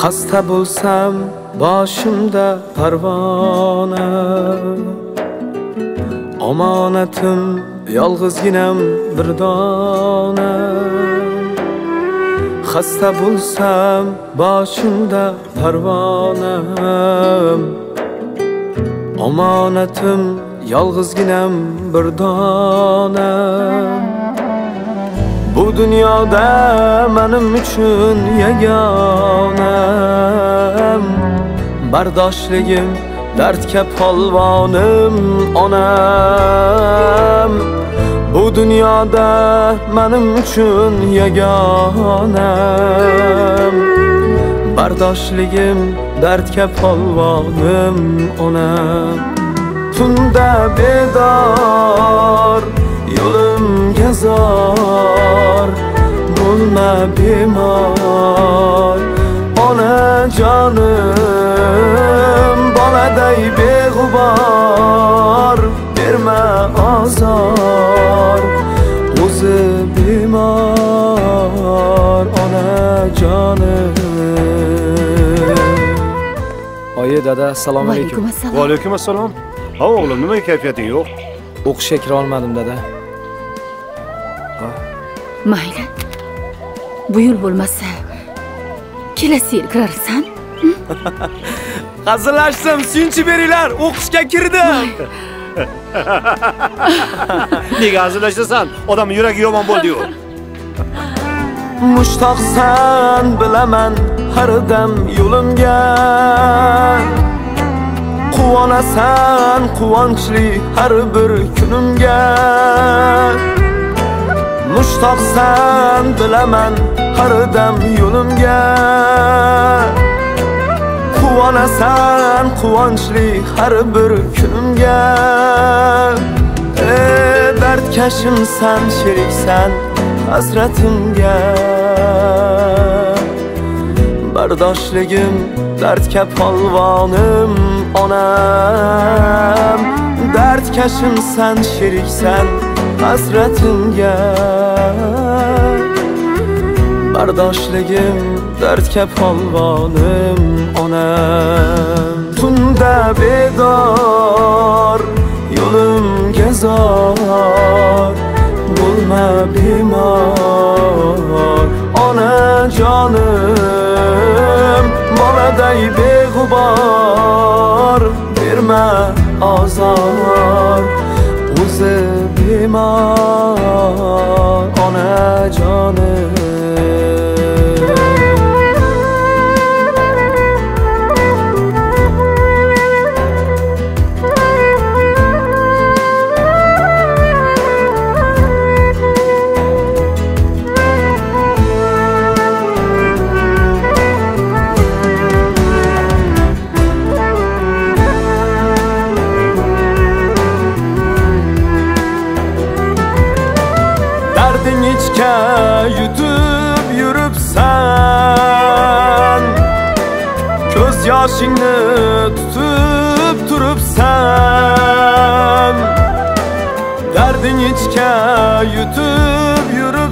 Xasta bo'lsam boshimda parvona, omonatim yolg'izginam bir dona. Xasta bo'lsam boshimda parvona, omonatim yolg'izginam bir dona. Bu dunyoda menim uchun yagona, bardoshligim dardga polvonim onam. Bu dunyoda menim uchun yagona, bardoshligim dardga polvonim onam. Tunda bedor yo'limga zor, bo'lma bemor onajonim. Boladay beg'ubor, berma azor, o'zi bemor onajonim. Oyi dada, assalomu alaykum. Va alaykum assalom. Ha o'g'lim, nima kayfiyating yo'q? O'qishga kira olmadim dada. Mayli. Bu yil bo'lmasa, kelasi yil kirarsan. Hazillashdim, suyunchi beringlar, o'qishga kirdim. Nega hazillashsan? Odam yuragi yomon bo'ldi-yu. Mushtoqsan bilaman har dam yo'limga, quvonasan quvonchli har bir kunimga. Mushtoqsan bilaman har dam yo'limga, quvonasan quvonchli har bir kunimga. Dardkashimsan, sheriksan hasratimga, bardoshligim dardga polvonim onam. Dardkashimsan, sheriksan hasratimga, bardoshligim dardga polvonim onam. Tunda bedor yo'limga zor, bo'lma bemor onajonim. Boladay beg'ubor, berma azor, o'zi bemor onajonim. Dardingizga yutib yuribsan, ko'z yoshingni tutib turibsan. Dardingizga yutib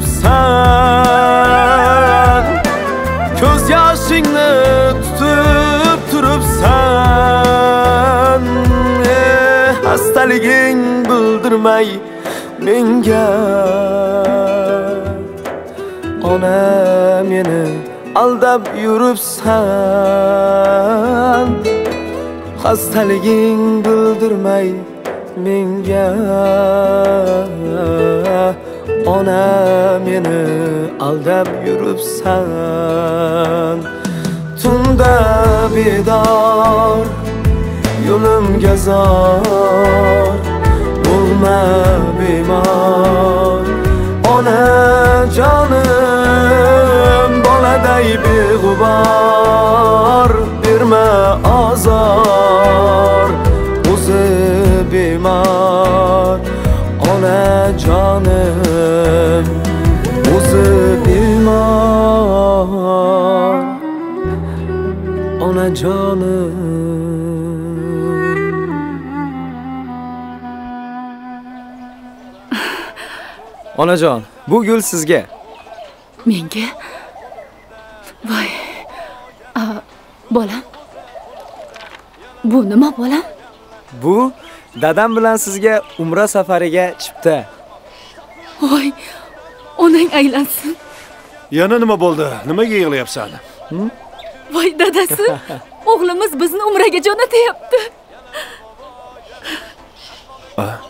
yuribsan, ko'z yoshingni tutib turibsan. Hastaliging bildirmay menga, ona meni aldab yuribsan. Hastaliging bildirmay menga, ona meni aldab yuribsan. Tunda bedor yo'limga zor, bo'lma bemor onajonim. Boladay beg'ubor, berma azor, o'zi bemor onajonim. O'zi bemor onajonim. Onajon, bu gul sizga. Menga? Voy. Bolam. Bu nima bolam? Bu dadam bilan sizga umra safariga chipta. Voy, onang aylansin. Yana nima bo'ldi? Nimaga yig'layapsan? Voy dadasi, o'g'limiz bizni umraga jo'natyapti.